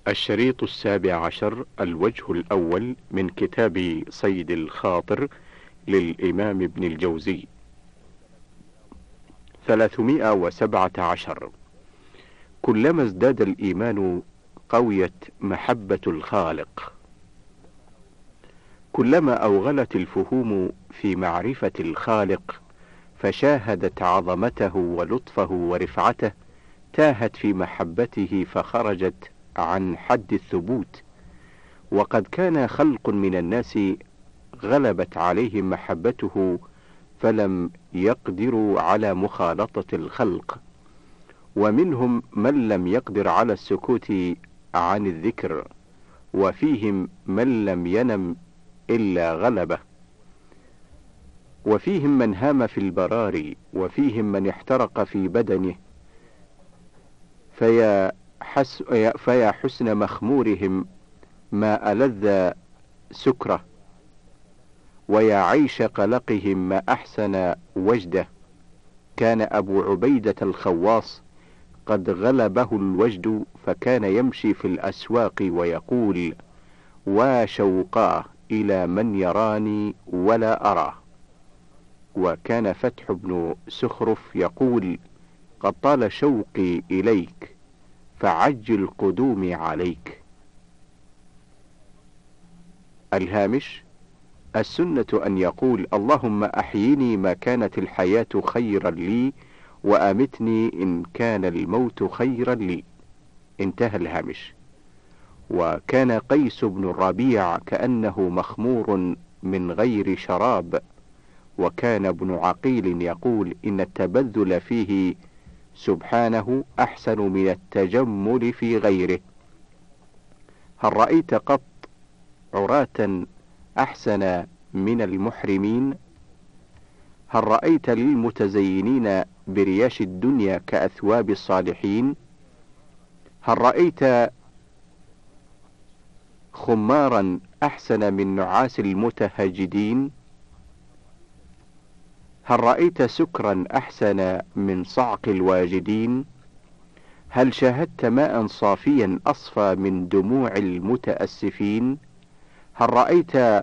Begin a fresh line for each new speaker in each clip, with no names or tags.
الشريط 17، الوجه الأول من كتاب صيد الخاطر للإمام ابن الجوزي. 317. كلما ازداد الإيمان قويت محبة الخالق. كلما أوغلت الفهوم في معرفة الخالق فشاهدت عظمته ولطفه ورفعته، تاهت في محبته فخرجت عن حد الثبوت. وقد كان خلق من الناس غلبت عليهم محبته فلم يقدروا على مخالطة الخلق، ومنهم من لم يقدر على السكوت عن الذكر، وفيهم من لم ينم إلا غلبه، وفيهم من هام في البراري، وفيهم من احترق في بدنه. فيا حسن مخمورهم ما ألذ سكره، ويا عيش قلقهم ما أحسن وجده. كان أبو عبيدة الخواص قد غلبه الوجد، فكان يمشي في الأسواق ويقول: وشوقاه إلى من يراني ولا أراه. وكان فتح بن سخرف يقول: قد طال شوقي إليك فعجل قدومي عليك. الهامش: السنة أن يقول: اللهم أحيني ما كانت الحياة خيرا لي، وأمتني إن كان الموت خيرا لي. انتهى الهامش. وكان قيس بن الربيع كأنه مخمور من غير شراب. وكان ابن عقيل يقول: إن التبذل فيه سبحانه أحسن من التجمل في غيره. هل رأيت قط عراة أحسن من المحرمين؟ هل رأيت للمتزينين برياش الدنيا كأثواب الصالحين؟ هل رأيت خمارا أحسن من نعاس المتهجدين؟ هل رأيت سكرا أحسن من صعق الواجدين؟ هل شاهدت ماء صافيا أصفى من دموع المتأسفين؟ هل رأيت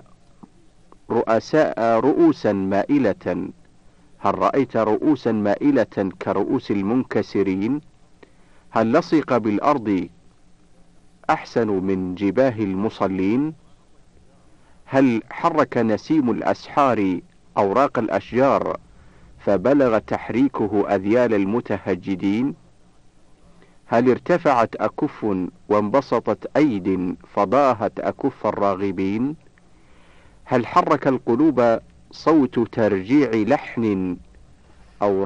رؤوسا مائلة؟ هل رأيت رؤوسا مائلة كرؤوس المنكسرين؟ هل لصق بالأرض أحسن من جباه المصلين؟ هل حرك نسيم الأسحار أوراق الأشجار فبلغ تحريكه أذيال المتهجدين؟ هل ارتفعت أكف وانبسطت أيد فضاهت أكف الراغبين؟ هل حرك القلوب صوت ترجيع لحن أو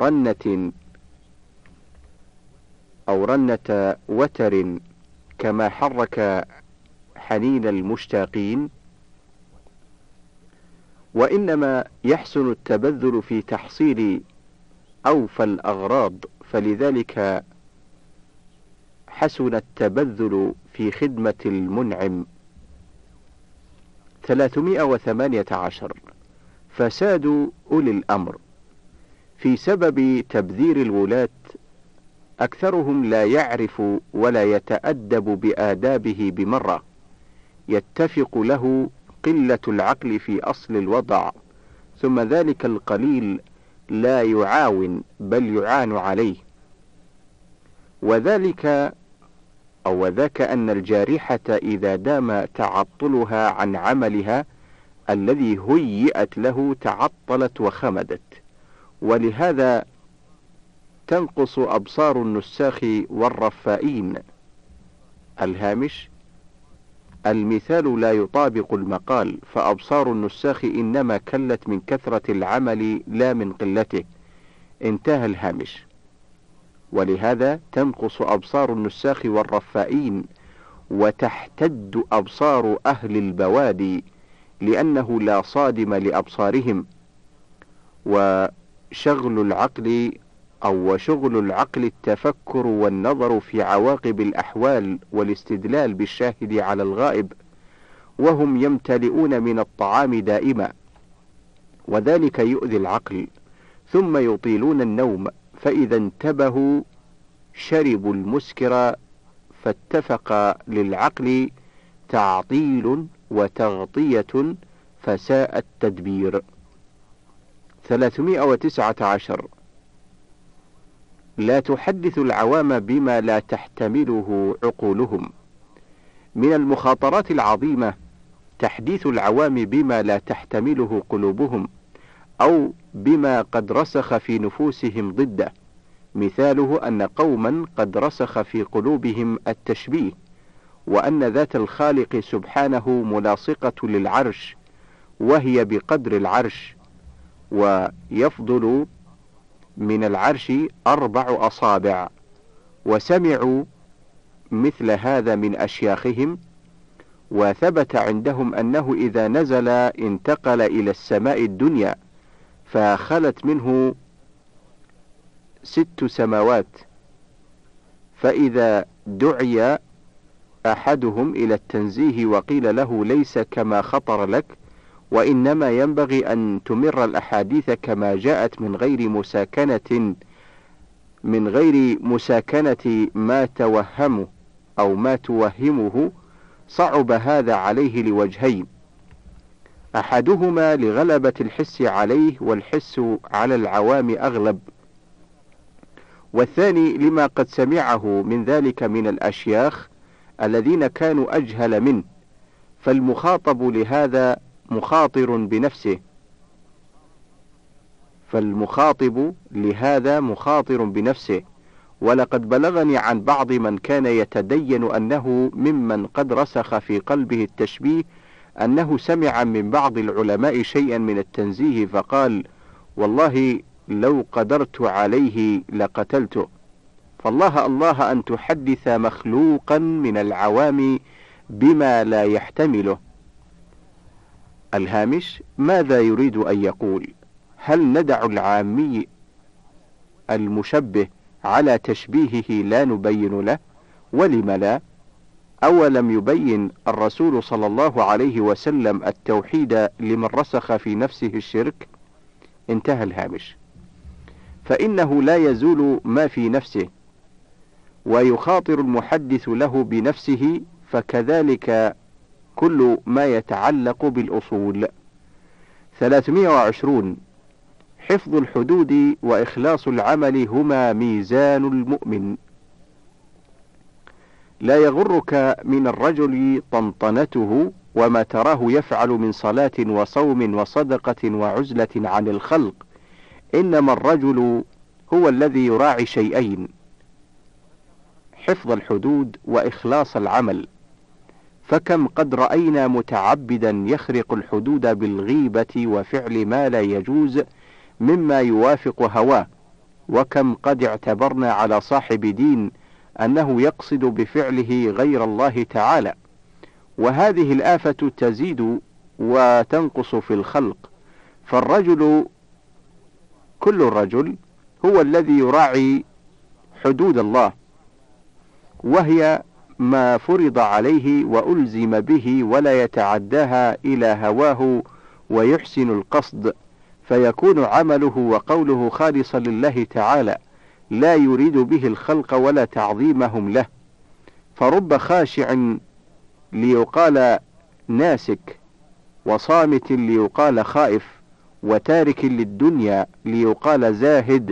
رنة وتر كما حرك حنين المشتاقين؟ وإنما يحسن التبذل في تحصيل أوفى الأغراض، فلذلك حسن التبذل في خدمة المنعم. 318. فساد أولي الأمر. في سبب تبذير الولاة أكثرهم لا يعرف ولا يتأدب بآدابه بمرة، يتفق له قلة العقل في أصل الوضع، ثم ذلك القليل لا يعاون بل يعان عليه. وذاك أن الجارحة إذا دام تعطلها عن عملها الذي هيئت له تعطلت وخمدت، ولهذا تنقص أبصار النساخ والرفائين. الهامش: المثال لا يطابق المقال، فأبصار النساخ إنما كلت من كثرة العمل لا من قلته. انتهى الهامش. ولهذا تنقص أبصار النساخ والرفائين، وتحتد أبصار أهل البوادي، لأنه لا صادم لأبصارهم. وشغل العقل التفكر والنظر في عواقب الأحوال والاستدلال بالشاهد على الغائب، وهم يمتلئون من الطعام دائما، وذلك يؤذي العقل. ثم يطيلون النوم، فإذا انتبهوا شربوا المسكر فاتفق للعقل تعطيل وتغطية فساء التدبير. 319. لا تحدث العوام بما لا تحتمله عقولهم. من المخاطرات العظيمة تحديث العوام بما لا تحتمله قلوبهم أو بما قد رسخ في نفوسهم ضده. مثاله أن قوما قد رسخ في قلوبهم التشبيه، وأن ذات الخالق سبحانه ملاصقة للعرش وهي بقدر العرش، ويفضل من العرش 4 أصابع، وسمعوا مثل هذا من أشياخهم، وثبت عندهم أنه إذا نزل انتقل إلى السماء الدنيا فخلت منه 6 سماوات، فإذا دعي أحدهم إلى التنزيه وقيل له ليس كما خطر لك، وإنما ينبغي أن تمر الأحاديث كما جاءت من غير مساكنة ما توهمه أو ما توهمه، صعب هذا عليه لوجهين: أحدهما لغلبة الحس عليه، والحس على العوام أغلب، والثاني لما قد سمعه من ذلك من الأشياخ الذين كانوا أجهل منه، فالمخاطب لهذا مخاطر بنفسه. ولقد بلغني عن بعض من كان يتدين أنه ممن قد رسخ في قلبه التشبيه أنه سمع من بعض العلماء شيئا من التنزيه فقال: والله لو قدرت عليه لقتلته. فالله الله أن تحدث مخلوقا من العوام بما لا يحتمله. الهامش: ماذا يريد أن يقول؟ هل ندع العامي المشبه على تشبيهه لا نبين له؟ ولم لا؟ أولم يبين الرسول صلى الله عليه وسلم التوحيد لمن رسخ في نفسه الشرك؟ انتهى الهامش. فإنه لا يزول ما في نفسه، ويخاطر المحدث له بنفسه، فكذلك كل ما يتعلق بالأصول. 320. حفظ الحدود وإخلاص العمل هما ميزان المؤمن. لا يغرك من الرجل طنطنته وما تراه يفعل من صلاة وصوم وصدقة وعزلة عن الخلق، إنما الرجل هو الذي يراعي شيئين: حفظ الحدود وإخلاص العمل. فكم قد رأينا متعبدا يخرق الحدود بالغيبة وفعل ما لا يجوز مما يوافق هواه، وكم قد اعتبرنا على صاحب دين أنه يقصد بفعله غير الله تعالى. وهذه الآفة تزيد وتنقص في الخلق، كل الرجل هو الذي يراعي حدود الله، وهي ما فرض عليه وألزم به، ولا يتعداها إلى هواه ويحسن القصد، فيكون عمله وقوله خالصا لله تعالى، لا يريد به الخلق ولا تعظيمهم له. فرب خاشع ليقال ناسك، وصامت ليقال خائف، وتارك للدنيا ليقال زاهد.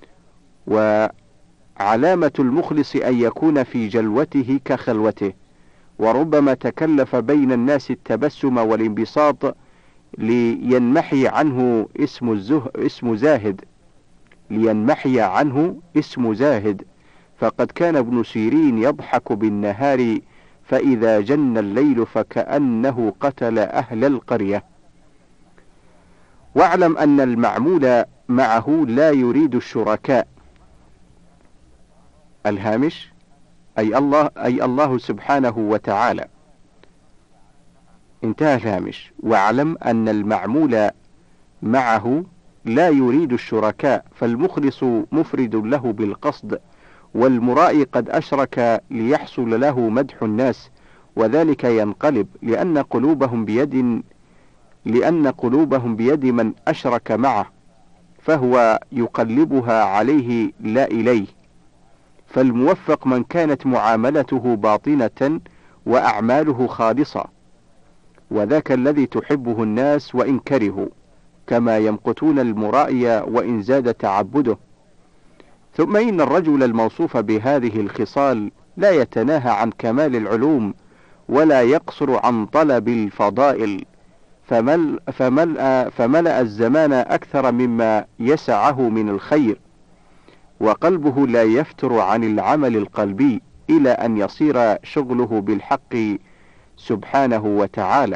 وعلامة المخلص أن يكون في جلوته كخلوته. وربما تكلف بين الناس التبسم والانبساط لينمحي عنه اسم زاهد، فقد كان ابن سيرين يضحك بالنهار فإذا جن الليل فكأنه قتل أهل القرية. واعلم أن المعمول معه لا يريد الشركاء. الهامش: أي الله سبحانه وتعالى. انتهى الهامش. واعلم أن المعمول معه لا يريد الشركاء، فالمخلص مفرد له بالقصد، والمرائي قد أشرك ليحصل له مدح الناس، وذلك ينقلب لأن قلوبهم بيد من أشرك معه، فهو يقلبها عليه لا إليه، فالموفق من كانت معاملته باطنة وأعماله خالصة، وذاك الذي تحبه الناس وإن كرهوا، كما يمقتون المرائي وإن زاد تعبده. ثم إن الرجل الموصوف بهذه الخصال لا يتناهى عن كمال العلوم ولا يقصر عن طلب الفضائل، فملأ الزمان أكثر مما يسعه من الخير، وقلبه لا يفتر عن العمل القلبي إلى أن يصير شغله بالحق سبحانه وتعالى،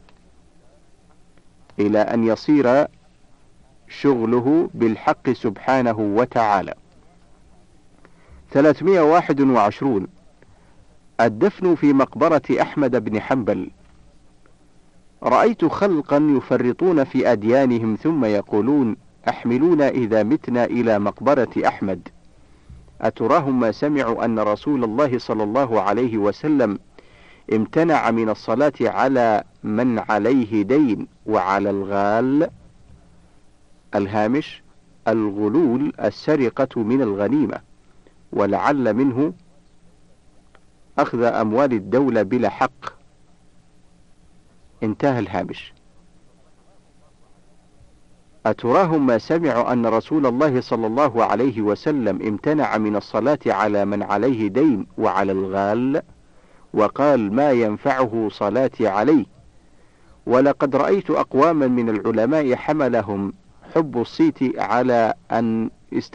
321. الدفن في مقبرة أحمد بن حنبل. رأيت خلقا يفرطون في أديانهم ثم يقولون: أحملونا إذا متنا إلى مقبرة أحمد. أتراهم ما سمعوا أن رسول الله صلى الله عليه وسلم امتنع من الصلاة على من عليه دين وعلى الغال. الهامش: الغلول السرقة من الغنيمة، ولعل منه أخذ أموال الدولة بلا حق. انتهى الهامش. أتراهم ما سمعوا أن رسول الله صلى الله عليه وسلم امتنع من الصلاة على من عليه دين وعلى الغال، وقال: ما ينفعه صلاتي عليه. ولقد رأيت أقواما من العلماء حملهم حب الصيت على أن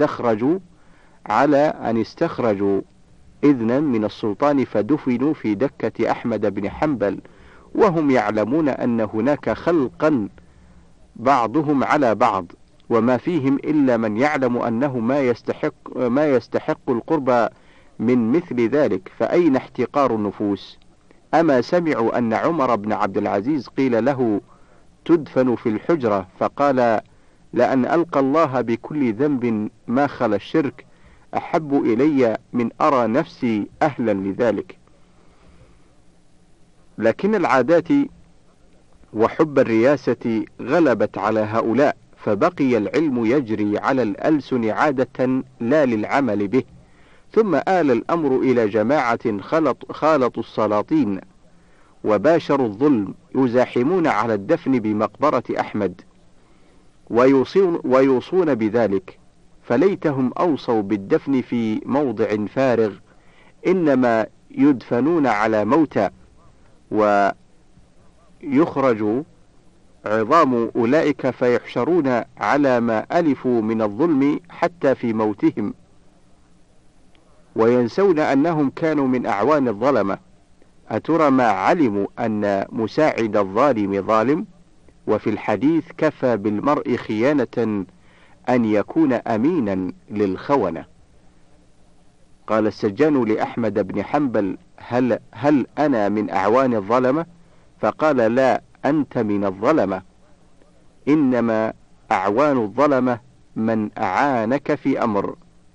استخرجوا إذنا من السلطان فدفنوا في دكة أحمد بن حنبل، وهم يعلمون أن هناك خلقا بعضهم على بعض، وما فيهم إلا من يعلم أنه ما يستحق القرب من مثل ذلك، فأين احتقار النفوس؟ أما سمعوا أن عمر بن عبد العزيز قيل له: تدفن في الحجرة، فقال: لأن ألقى الله بكل ذنب ما خلا الشرك أحب إلي من أرى نفسي أهلا لذلك. لكن العادات وحب الرياسة غلبت على هؤلاء، فبقي العلم يجري على الألسن عادة لا للعمل به. ثم آل الأمر إلى جماعة خالطوا السلاطين وباشروا الظلم، يزاحمون على الدفن بمقبرة أحمد ويوصون بذلك، فليتهم أوصوا بالدفن في موضع فارغ، إنما يدفنون على موتى، ويخرج عظام أولئك فيحشرون على ما ألفوا من الظلم حتى في موتهم، وينسون أنهم كانوا من أعوان الظلمة. أترى ما علموا أن مساعد الظالم ظالم؟ وفي الحديث: كفى بالمرء خيانة أن يكون أمينا للخونة. قال السجان لأحمد بن حنبل: هل أنا من أعوان الظلمة؟ فقال: لا، أنت من الظلمة، إنما أعوان الظلمة من أعانك في أمر.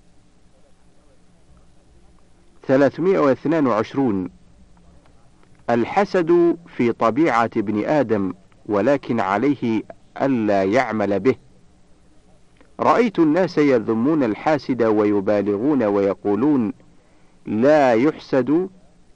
322. الحسد في طبيعة ابن آدم، ولكن عليه ألا يعمل به. رأيت الناس يذمون الحاسد ويبالغون ويقولون: لا يحسد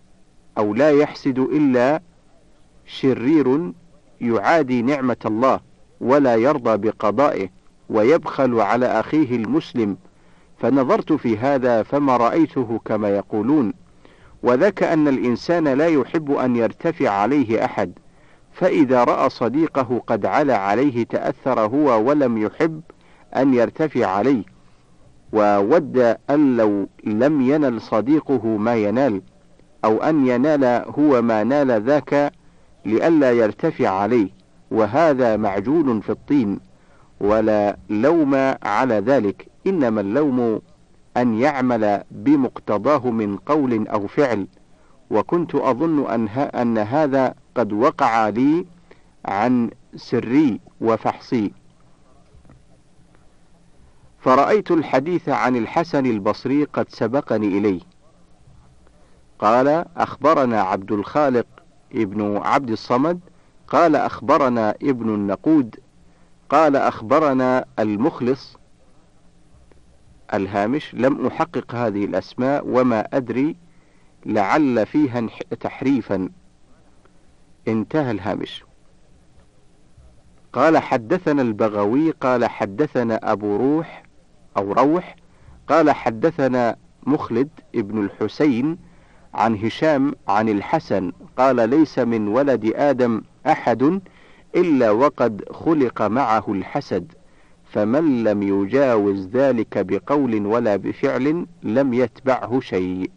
إلا شرير يعادي نعمة الله ولا يرضى بقضائه ويبخل على أخيه المسلم. فنظرت في هذا فما رأيته كما يقولون، وذاك أن الإنسان لا يحب أن يرتفع عليه أحد، فإذا رأى صديقه قد علا عليه تأثر هو ولم يحب أن يرتفع عليه، وود أن لو لم ينل صديقه ما ينال، أو أن ينال هو ما نال ذاك لئلا يرتفع عليه، وهذا معجون في الطين، ولا لوم على ذلك، إنما اللوم أن يعمل بمقتضاه من قول أو فعل. وكنت أظن أن هذا قد وقع لي عن سري وفحصي. فرأيت الحديث عن الحسن البصري قد سبقني إليه. قال: أخبرنا عبد الخالق ابن عبد الصمد قال أخبرنا ابن النقود قال أخبرنا المخلص الهامش: لم أحقق هذه الأسماء وما أدري، لعل فيها تحريفا. انتهى الهامش. قال حدثنا البغوي قال حدثنا أبو روح أو روح قال حدثنا مخلد ابن الحسين عن هشام عن الحسن قال: ليس من ولد آدم أحد إلا وقد خلق معه الحسد، فمن لم يجاوز ذلك بقول ولا بفعل لم يتبعه شيء.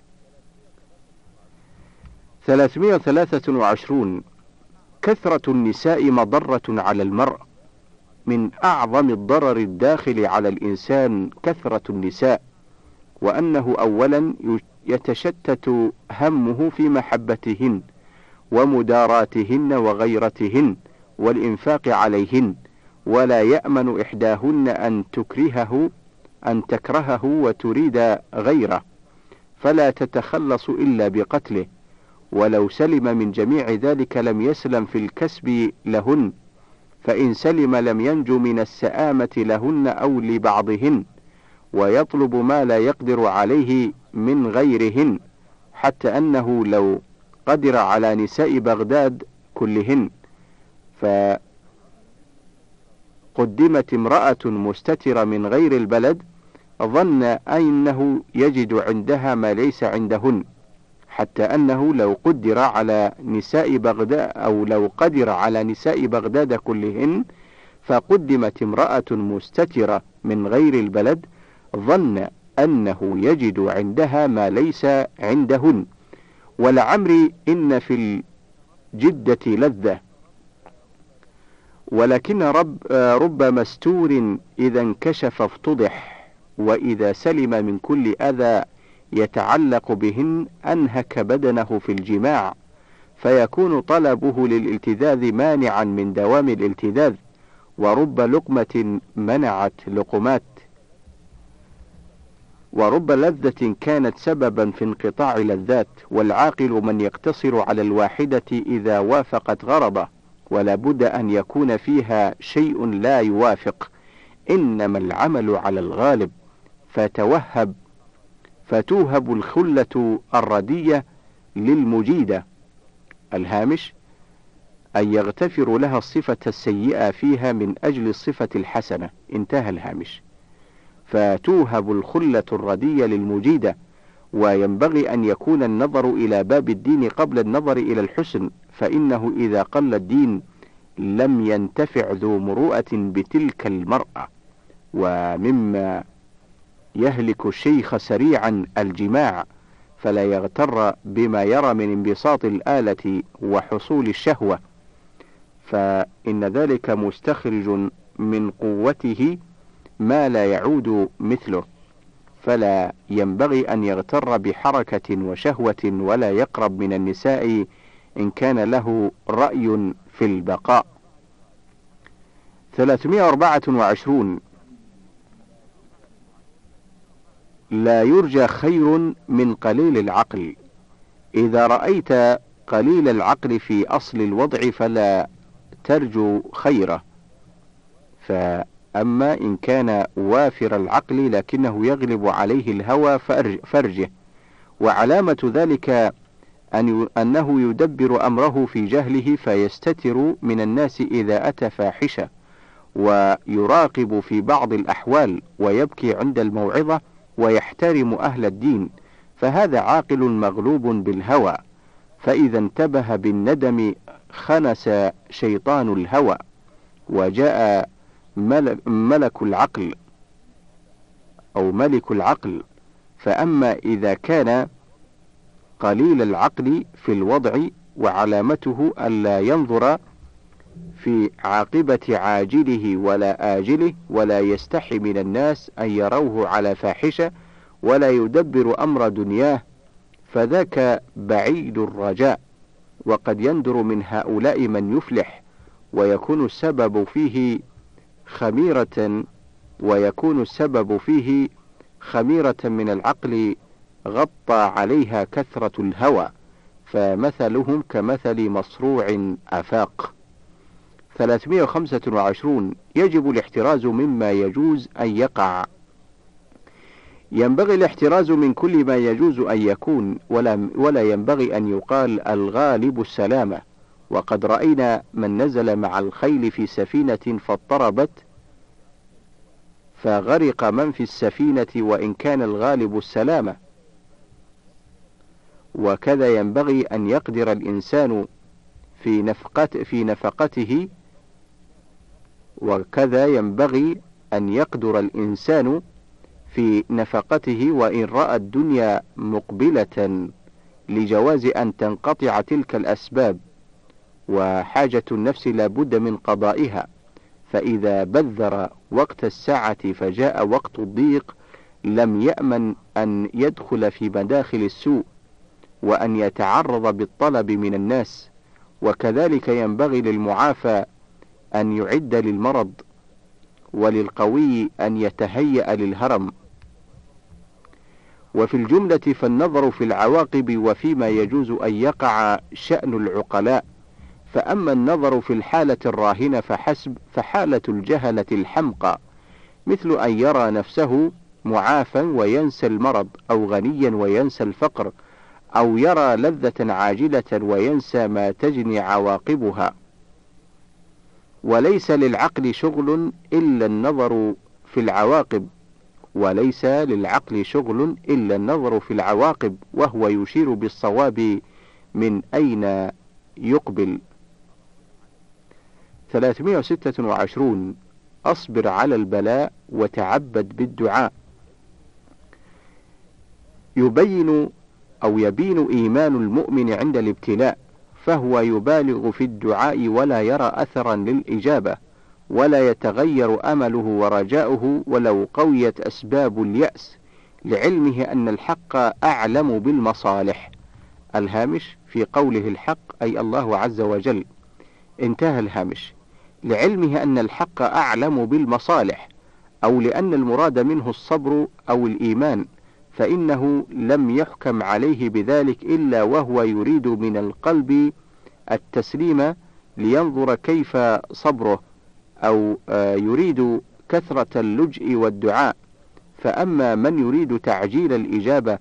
323. كثرة النساء مضرة على المرء. من أعظم الضرر الداخل على الإنسان كثرة النساء، وأنه أولا يتشتت همه في محبتهن ومداراتهن وغيرتهن والإنفاق عليهن، ولا يأمن إحداهن أن تكرهه وتريد غيره، فلا تتخلص إلا بقتله، ولو سلم من جميع ذلك لم يسلم في الكسب لهن، فإن سلم لم ينجو من السآمة لهن أو لبعضهن، ويطلب ما لا يقدر عليه من غيرهن، حتى أنه لو قدر على نساء بغداد كلهن فقدمت امرأة مستترة من غير البلد ظن أنه يجد عندها ما ليس عندهن، حتى أنه لو قدر على نساء بغداد أو لو قدر على نساء بغداد كلهن فقدمت امرأة مستترة من غير البلد ظن أنه يجد عندها ما ليس عندهن. ولعمري إن في الجدة لذة، ولكن رب مستور إذا انكشف افتضح، وإذا سلم من كل أذى يتعلق بهن أنهك بدنه في الجماع، فيكون طلبه للالتذاذ مانعا من دوام الالتذاذ، ورب لقمة منعت لقمات، ورب لذة كانت سببا في انقطاع لذات. والعاقل من يقتصر على الواحدة إذا وافقت غرضه، ولا بد أن يكون فيها شيء لا يوافق، إنما العمل على الغالب، فتوهب الخلة الردية للمجيدة. الهامش: أن يغتفر لها الصفة السيئة فيها من أجل الصفة الحسنة. انتهى الهامش. فتوهب الخلة الردية للمجيدة، وينبغي أن يكون النظر إلى باب الدين قبل النظر إلى الحسن، فإنه إذا قل الدين لم ينتفع ذو مروءة بتلك المرأة. ومما يهلك الشيخ سريعا الجماع، فلا يغتر بما يرى من انبساط الآلة وحصول الشهوة، فإن ذلك مستخرج من قوته ما لا يعود مثله، فلا ينبغي أن يغتر بحركة وشهوة، ولا يقرب من النساء إن كان له رأي في البقاء. 324. لا يرجى خير من قليل العقل. إذا رأيت قليل العقل في أصل الوضع فلا ترجو خيره، فأما إن كان وافر العقل لكنه يغلب عليه الهوى فرجه. وعلامة ذلك أنه يدبر أمره في جهله، فيستتر من الناس إذا أتى فاحشة، ويراقب في بعض الأحوال، ويبكي عند الموعظة، ويحترم أهل الدين، فهذا عاقل مغلوب بالهوى. فإذا انتبه بالندم خنس شيطان الهوى، وجاء ملك العقل أو ملك العقل. فأما إذا كان قليل العقل في الوضع، وعلامته ألا ينظر في عاقبة عاجله ولا آجله، ولا يستحي من الناس أن يروه على فاحشة، ولا يدبر أمر دنياه، فذاك بعيد الرجاء. وقد يندر من هؤلاء من يفلح، ويكون السبب فيه خميرة من العقل غطى عليها كثرة الهوى، فمثلهم كمثل مصروع أفاق. 325. يجب الاحتراز مما يجوز أن يقع. ينبغي الاحتراز من كل ما يجوز أن يكون، ولا ينبغي أن يقال الغالب السلامة. وقد رأينا من نزل مع الخيل في سفينة فاضطربت فغرق من في السفينة وإن كان الغالب السلامة. وكذا ينبغي أن يقدر الإنسان في نفقته، وكذا ينبغي أن يقدر الإنسان في نفقته وإن رأى الدنيا مقبلة، لجواز أن تنقطع تلك الأسباب، وحاجة النفس لا بد من قضائها. فإذا بذر وقت السعة فجاء وقت الضيق لم يأمن أن يدخل في مداخل السوء وأن يتعرض بالطلب من الناس. وكذلك ينبغي للمعافى أن يعد للمرض، وللقوي أن يتهيأ للهرم. وفي الجملة فالنظر في العواقب وفيما يجوز أن يقع شأن العقلاء. فأما النظر في الحالة الراهنة فحسب، فحالة الجهلة الحمقى، مثل أن يرى نفسه معافى وينسى المرض، أو غنيا وينسى الفقر، أو يرى لذة عاجلة وينسى ما تجني عواقبها. وليس للعقل شغل إلا النظر في العواقب، وليس للعقل شغل إلا النظر في العواقب، وهو يشير بالصواب من أين يقبل. 326. أصبر على البلاء وتعبد بالدعاء. يبين إيمان المؤمن عند الابتلاء، فهو يبالغ في الدعاء ولا يرى أثرا للإجابة، ولا يتغير أمله ورجاؤه ولو قويت أسباب اليأس، لعلمه أن الحق أعلم بالمصالح. الهامش في قوله الحق أي الله عز وجل. انتهى الهامش. لعلمه أن الحق أعلم بالمصالح، أو لأن المراد منه الصبر أو الإيمان، فإنه لم يحكم عليه بذلك إلا وهو يريد من القلب التسليم لينظر كيف صبره، أو يريد كثرة اللجء والدعاء. فأما من يريد تعجيل الإجابة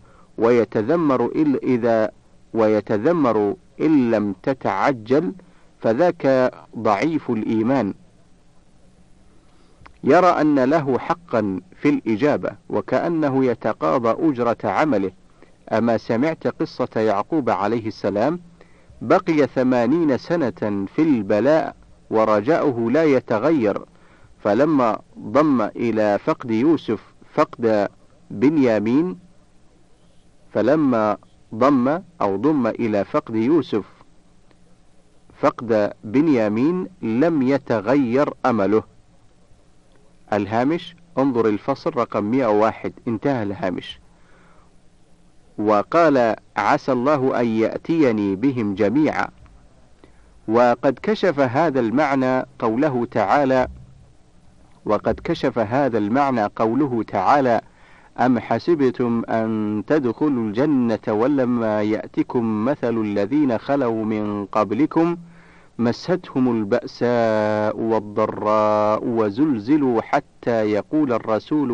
ويتذمر إن لم تتعجل، فذاك ضعيف الإيمان، يرى أن له حقا في الإجابة وكأنه يتقاضى أجرة عمله. أما سمعت قصة يعقوب عليه السلام؟ بقي 80 سنة في البلاء ورجاؤه لا يتغير، فلما ضم إلى فقد يوسف فقد بنيامين ضم إلى فقد يوسف فقد بنيامين لم يتغير أمله. الهامش انظر الفصل رقم 101. انتهى الهامش. وقال عسى الله أن يأتيني بهم جميعا. وقد كشف هذا المعنى قوله تعالى أم حسبتم أن تدخلوا الجنة ولما يأتكم مثل الذين خلوا من قبلكم مستهم البأساء والضراء وزلزلوا حتى يقول الرسول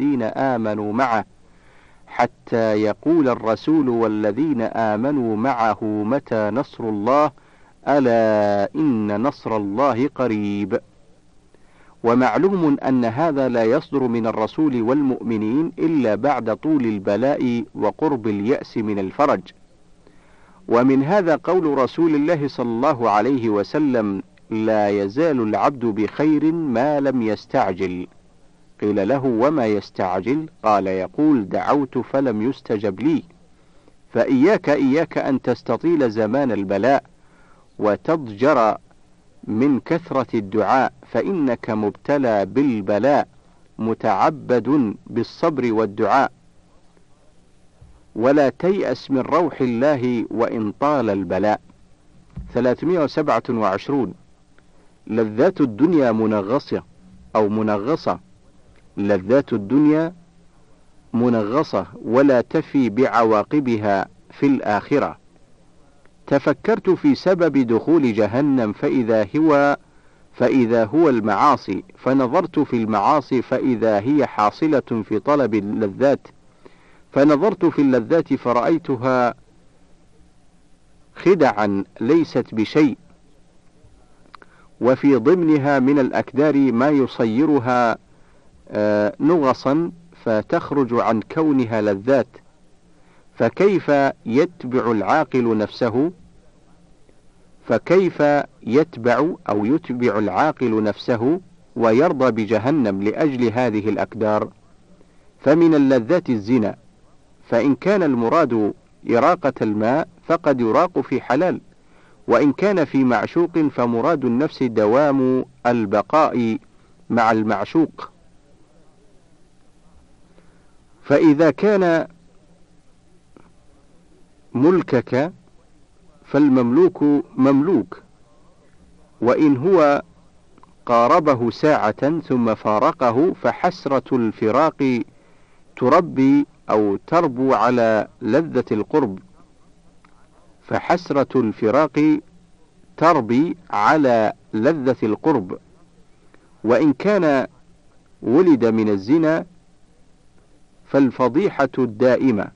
والذين آمنوا معه متى نصر الله ألا إن نصر الله قريب. ومعلوم أن هذا لا يصدر من الرسول والمؤمنين إلا بعد طول البلاء وقرب اليأس من الفرج. ومن هذا قول رسول الله صلى الله عليه وسلم لا يزال العبد بخير ما لم يستعجل. قيل له وما يستعجل؟ قال يقول دعوت فلم يستجب لي. فإياك أن تستطيل زمان البلاء وتضجر من كثرة الدعاء، فإنك مبتلى بالبلاء متعبد بالصبر والدعاء. ولا تيأس من روح الله وإن طال البلاء. 327. لذات الدنيا منغصة. لذات الدنيا منغصة ولا تفي بعواقبها في الآخرة. تفكرت في سبب دخول جهنم فإذا هو المعاصي، فنظرت في المعاصي فإذا هي حاصلة في طلب اللذات، فنظرت في اللذات فرأيتها خدعا ليست بشيء، وفي ضمنها من الأكدار ما يصيرها نغصا فتخرج عن كونها لذات، فكيف يتبع العاقل نفسه ويرضى بجهنم لأجل هذه الأكدار؟ فمن اللذات الزنا، فإن كان المراد إراقة الماء فقد يراق في حلال، وإن كان في معشوق فمراد النفس دوام البقاء مع المعشوق. فإذا كان ملكك فالمملوك مملوك، وإن هو قاربه ساعة ثم فارقه فحسرة الفراق تربي أو تربو على لذة القرب، فحسرة الفراق تربي على لذة القرب. وإن كان ولد من الزنا فالفضيحة الدائمة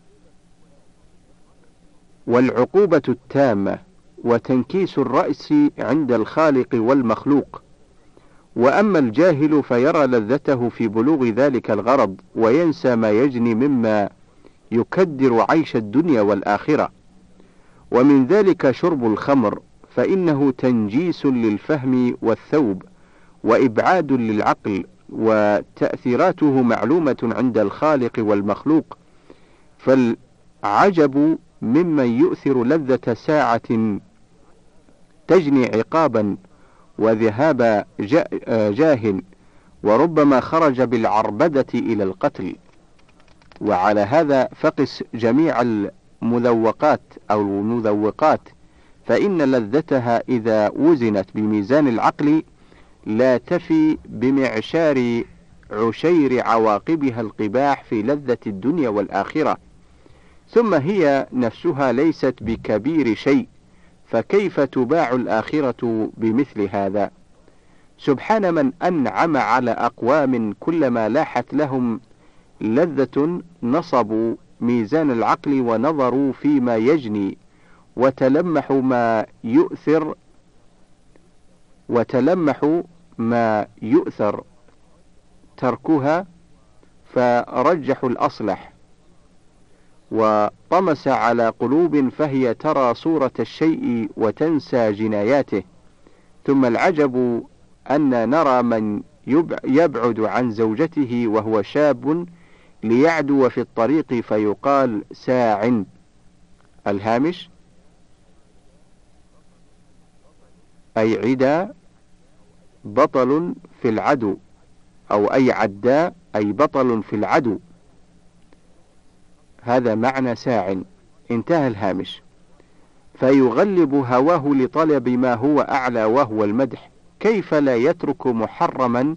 والعقوبة التامة وتنكيس الرأس عند الخالق والمخلوق. وأما الجاهل فيرى لذته في بلوغ ذلك الغرض وينسى ما يجني مما يكدر عيش الدنيا والآخرة. ومن ذلك شرب الخمر، فإنه تنجيس للفهم والثوب وإبعاد للعقل، وتأثيراته معلومة عند الخالق والمخلوق. فالعجب ممن يؤثر لذة ساعة تجني عقابا وذهاب جاه، وربما خرج بالعربدة إلى القتل. وعلى هذا فقس جميع المذوقات أو المذوقات، فإن لذتها إذا وزنت بميزان العقل لا تفي بمعشار عشير عواقبها القباح في لذة الدنيا والآخرة. ثم هي نفسها ليست بكبير شيء، فكيف تباع الآخرة بمثل هذا؟ سبحان من أنعم على أقوام كلما لاحت لهم لذة نصبوا ميزان العقل ونظروا فيما يجني وتلمحوا ما يؤثر تركها، فرجحوا الأصلح، وطمس على قلوب فهي ترى صورة الشيء وتنسى جناياته. ثم العجب أن نرى من يبعد عن زوجته وهو شاب ليعدو في الطريق فيقال ساع. الهامش: أي عدا بطل في العدو، أو أي عدا أي بطل في العدو، هذا معنى ساع. انتهى الهامش. فيغلب هواه لطلب ما هو أعلى وهو المدح، كيف لا يترك محرما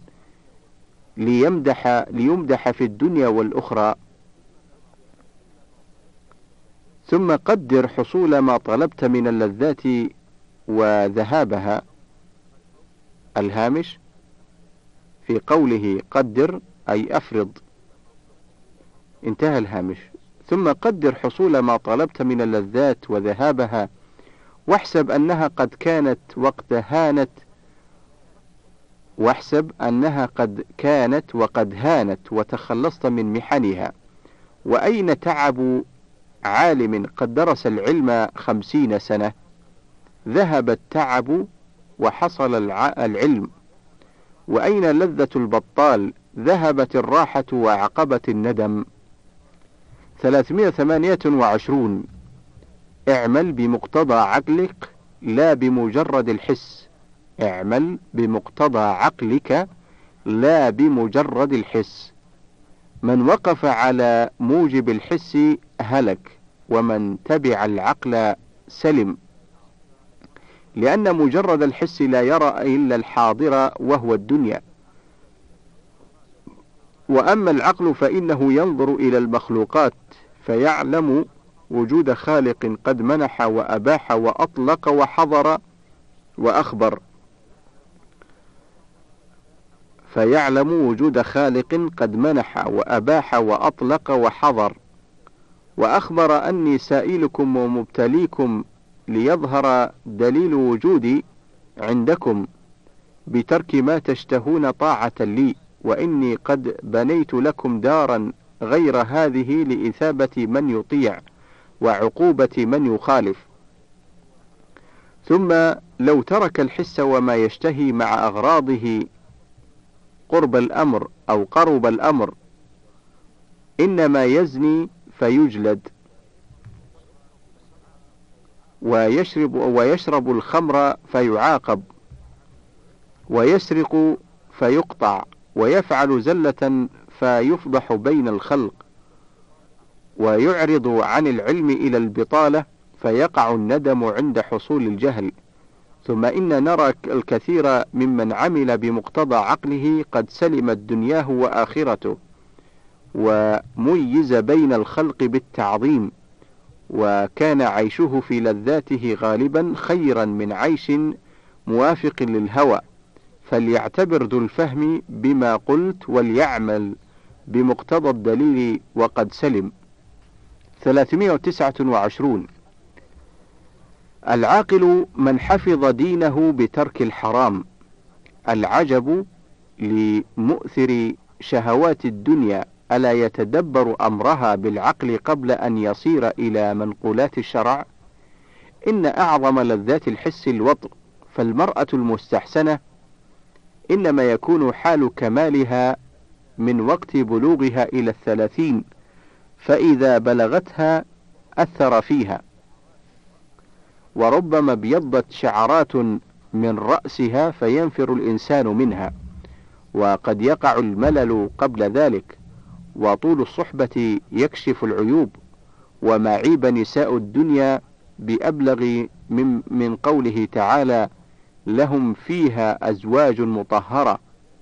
ليمدح في الدنيا والأخرى؟ ثم قدر حصول ما طلبت من اللذات وذهابها. الهامش: في قوله قدر أي أفرض. انتهى الهامش. ثم قدر حصول ما طلبت من اللذات وذهابها، واحسب أنها قد كانت وقد هانت وتخلصت من محنها. وأين تعب عالم قد درس العلم 50 سنة؟ ذهب التعب وحصل العلم. وأين لذة البطال؟ ذهبت الراحة وعقبت الندم. 328. اعمل بمقتضى عقلك لا بمجرد الحس. اعمل بمقتضى عقلك لا بمجرد الحس. من وقف على موجب الحس هلك، ومن تبع العقل سلم، لأن مجرد الحس لا يرى إلا الحاضر وهو الدنيا. وأما العقل فإنه ينظر إلى المخلوقات فيعلم وجود خالق قد منح وأباح وأطلق وحضر وأخبر. فيعلم وجود خالق قد منح وأباح وأطلق وحضر وأخبر أني سائلكم ومبتليكم ليظهر دليل وجودي عندكم بترك ما تشتهون طاعة لي، وإني قد بنيت لكم دارا غير هذه لإثابة من يطيع وعقوبة من يخالف. ثم لو ترك الحس وما يشتهي مع أغراضه قرب الأمر أو قرب الأمر، إنما يزني فيجلد، ويشرب الخمر فيعاقب، ويسرق فيقطع، ويفعل زلة فيفضح بين الخلق، ويعرض عن العلم إلى البطالة فيقع الندم عند حصول الجهل. ثم إن نرى الكثير ممن عمل بمقتضى عقله قد سلمت دنياه وآخرته، وميز بين الخلق بالتعظيم، وكان عيشه في لذاته غالبا خيرا من عيش موافق للهوى. فليعتبر ذو الفهم بما قلت وليعمل بمقتضى الدليل وقد سلم. 329. العاقل من حفظ دينه بترك الحرام. العجب لمؤثر شهوات الدنيا، ألا يتدبر أمرها بالعقل قبل أن يصير إلى منقولات الشرع؟ إن أعظم لذات الحس الوطء، فالمرأة المستحسنة إنما يكون حال كمالها من وقت بلوغها إلى 30، فإذا بلغتها أثر فيها، وربما ابيضت شعرات من رأسها فينفر الإنسان منها، وقد يقع الملل قبل ذلك، وطول الصحبة يكشف العيوب، وما عيب نساء الدنيا بأبلغ من قوله تعالى: لهم فيها أزواج مطهرة.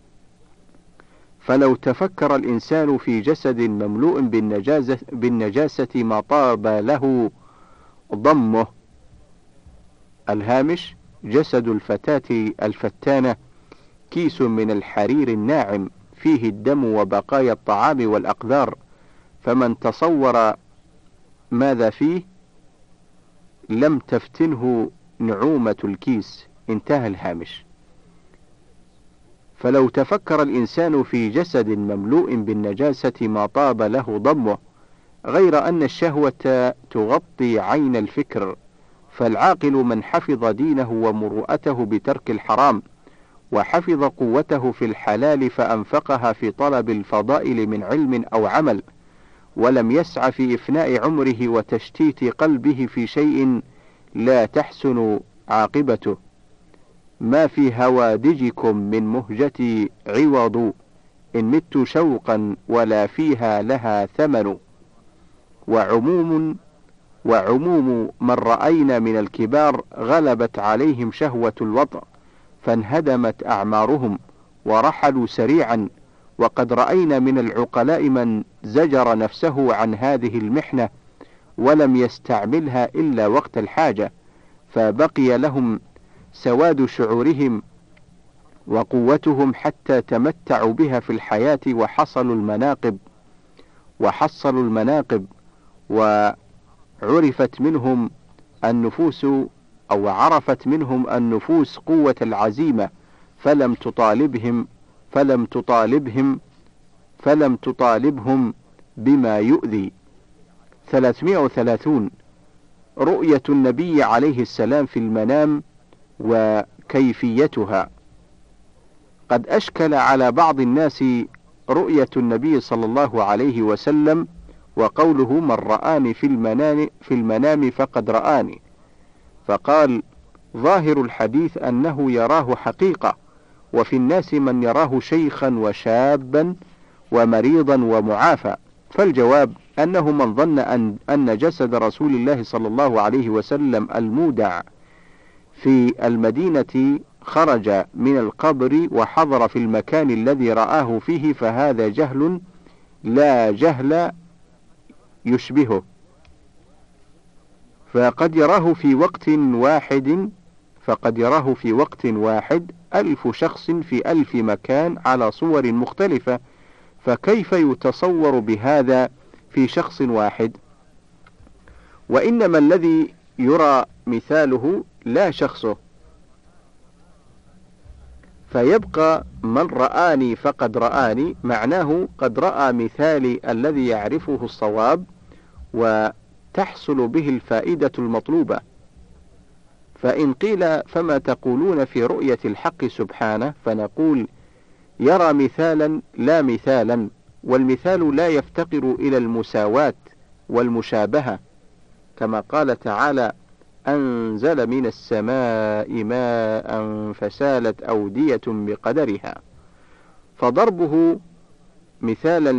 فلو تفكر الإنسان في جسد مملوء بالنجاسة ما طاب له ضمه. الهامش: جسد الفتاة الفتانة كيس من الحرير الناعم فيه الدم وبقايا الطعام والأقذار، فمن تصور ماذا فيه لم تفتنه نعومة الكيس. انتهى الهامش. فلو تفكر الإنسان في جسد مملوء بالنجاسة ما طاب له ضمه، غير أن الشهوة تغطي عين الفكر، فالعاقل من حفظ دينه ومروءته بترك الحرام، وحفظ قوته في الحلال فأنفقها في طلب الفضائل من علم أو عمل، ولم يسع في إفناء عمره وتشتيت قلبه في شيء لا تحسن عاقبته. ما في هوادجكم من مهجتي عوض، إن مت شوقا ولا فيها لها ثمن. وعموم من رأينا من الكبار غلبت عليهم شهوة الوطء، فانهدمت أعمارهم ورحلوا سريعا، وقد رأينا من العقلاء من زجر نفسه عن هذه المحنة ولم يستعملها إلا وقت الحاجة، فبقي لهم سواد شعورهم وقوتهم حتى تمتعوا بها في الحياة وحصلوا المناقب، وعرفت منهم النفوس قوة العزيمة، فلم تطالبهم بما يؤذي. 330. رؤية النبي عليه السلام في المنام وكيفيتها. قد أشكل على بعض الناس رؤية النبي صلى الله عليه وسلم، وقوله: من رآني في المنام فقد رآني، فقال: ظاهر الحديث أنه يراه حقيقة، وفي الناس من يراه شيخا وشابا ومريضا ومعافى. فالجواب أنه من ظن أن جسد رسول الله صلى الله عليه وسلم المودع في المدينة خرج من القبر وحضر في المكان الذي رآه فيه، فهذا جهل لا جهل يشبهه، فقد يراه في وقت واحد 1000 شخص في 1000 مكان على صور مختلفة، فكيف يتصور بهذا في شخص واحد؟ وإنما الذي يرى مثاله لا شخصه، فيبقى من رآني فقد رآني، معناه قد رأى مثالي الذي يعرفه الصواب وتحصل به الفائدة المطلوبة. فإن قيل فما تقولون في رؤية الحق سبحانه، فنقول يرى مثالا لا مثالا، والمثال لا يفتقر إلى المساواة والمشابهة، كما قال تعالى: أنزل من السماء ماء فسالت أودية بقدرها، فضربه مثالا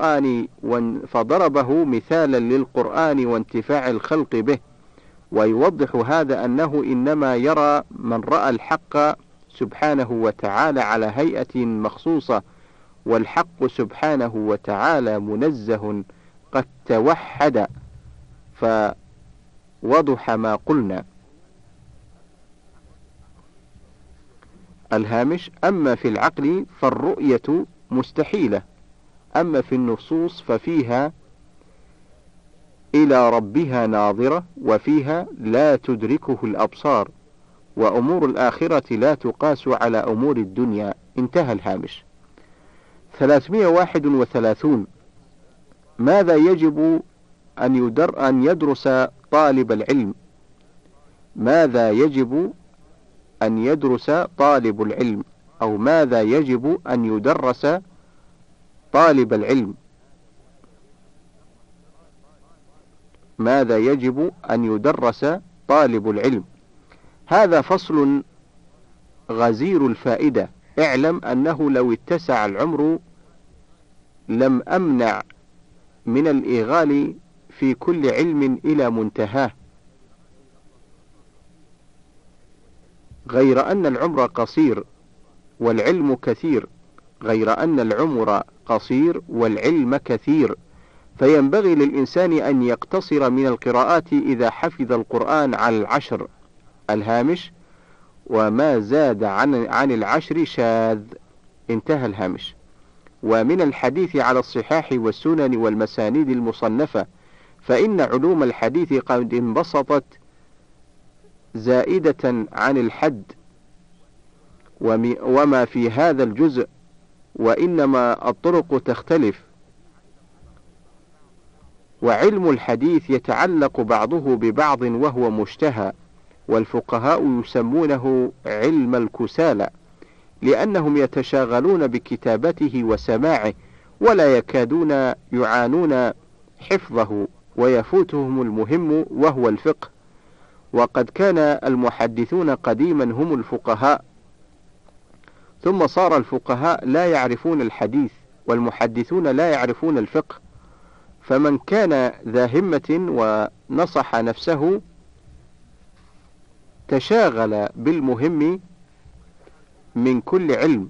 للقرآن وانتفاع الخلق به. ويوضح هذا أنه إنما يرى من رأى الحق سبحانه وتعالى على هيئة مخصوصة، والحق سبحانه وتعالى منزه قد توحد، فوضح ما قلنا. الهامش: أما في العقل فالرؤية مستحيلة، أما في النصوص ففيها إلى ربها ناظرة، وفيها لا تدركه الأبصار، وأمور الآخرة لا تقاس على أمور الدنيا. انتهى الهامش. 331. ماذا يجب أن يدرس طالب العلم؟ ماذا يجب أن يدرس طالب العلم، أو ماذا يجب أن يدرس طالب العلم؟ ماذا يجب أن يدرس طالب العلم؟ هذا فصل غزير الفائدة. اعلم أنه لو اتسع العمر لم أمنع من الإيغال في كل علم إلى منتهاه، غير أن العمر قصير والعلم كثير، غير أن العمر قصير والعلم كثير، فينبغي للإنسان أن يقتصر من القراءات إذا حفظ القرآن على 10. الهامش: وما زاد عن 10 شاذ. انتهى الهامش. ومن الحديث على الصحاح والسنن والمسانيد المصنفة، فإن علوم الحديث قد انبسطت زائدة عن الحد وما في هذا الجزء، وإنما الطرق تختلف، وعلم الحديث يتعلق بعضه ببعض وهو مشتهى، والفقهاء يسمونه علم الكسالى، لأنهم يتشاغلون بكتابته وسماعه ولا يكادون يعانون حفظه، ويفوتهم المهم وهو الفقه. وقد كان المحدثون قديما هم الفقهاء، ثم صار الفقهاء لا يعرفون الحديث والمحدثون لا يعرفون الفقه، فمن كان ذا همة ونصح نفسه تشاغل بالمهم من كل علم،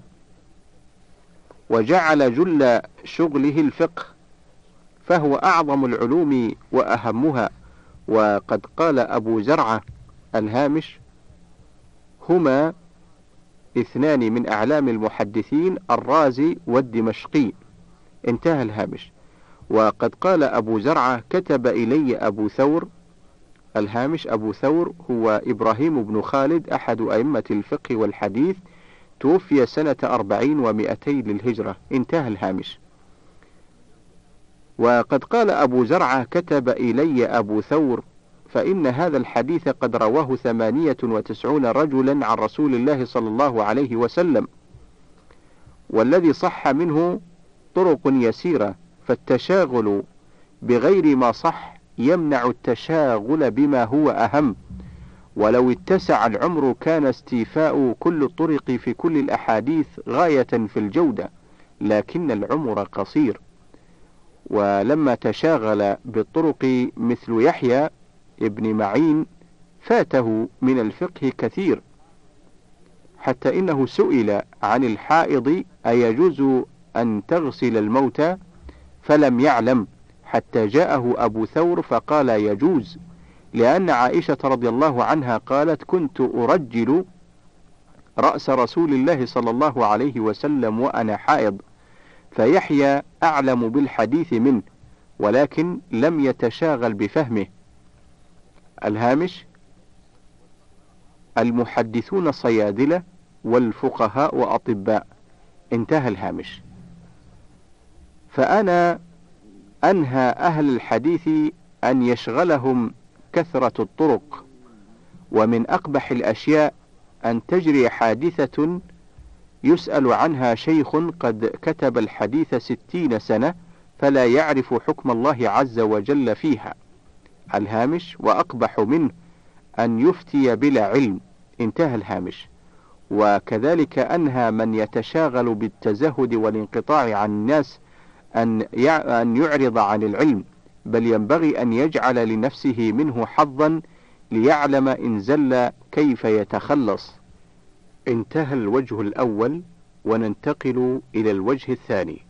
وجعل جل شغله الفقه، فهو أعظم العلوم وأهمها. وقد قال أبو زرعة: الهامش: هما 2 من أعلام المحدثين، الرازي والدمشقي. انتهى الهامش. وقد قال أبو زرعة: كتب إلي أبو ثور. الهامش: أبو ثور هو إبراهيم بن خالد، أحد أئمة الفقه والحديث، توفي سنة 40 و200 للهجرة. انتهى الهامش. وقد قال أبو زرعة: كتب إلي أبو ثور، فإن هذا الحديث قد رواه 98 رجلا عن رسول الله صلى الله عليه وسلم، والذي صح منه طرق يسيرة، فالتشاغل بغير ما صح يمنع التشاغل بما هو أهم. ولو اتسع العمر كان استيفاء كل الطرق في كل الأحاديث غاية في الجودة، لكن العمر قصير. ولما تشاغل بالطرق مثل يحيى ابن معين فاته من الفقه كثير، حتى إنه سئل عن الحائض أيجوز أن تغسل الموتى، فلم يعلم، حتى جاءه أبو ثور فقال يجوز، لأن عائشة رضي الله عنها قالت: كنت أرجل رأس رسول الله صلى الله عليه وسلم وأنا حائض. فيحيى أعلم بالحديث منه، ولكن لم يتشاغل بفهمه. الهامش: المحدثون صيادلة والفقهاء وأطباء. انتهى الهامش. فأنا أنهى أهل الحديث أن يشغلهم كثرة الطرق، ومن أقبح الأشياء أن تجري حادثة يسأل عنها شيخ قد كتب الحديث 60 سنة فلا يعرف حكم الله عز وجل فيها. الهامش: وأقبح منه أن يفتي بلا علم. انتهى الهامش. وكذلك أنهى من يتشاغل بالتزهد والانقطاع عن الناس أن يعرض عن العلم، بل ينبغي أن يجعل لنفسه منه حظا ليعلم إن زل كيف يتخلص. انتهى الوجه الأول، وننتقل إلى الوجه الثاني.